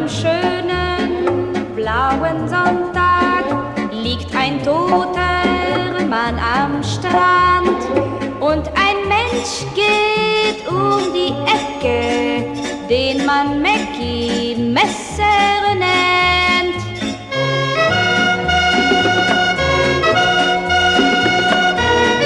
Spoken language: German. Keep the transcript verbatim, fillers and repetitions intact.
einem schönen blauen Sonntag liegt ein toter Mann am Strand und ein Mensch geht um die Ecke, den man Mackie Messer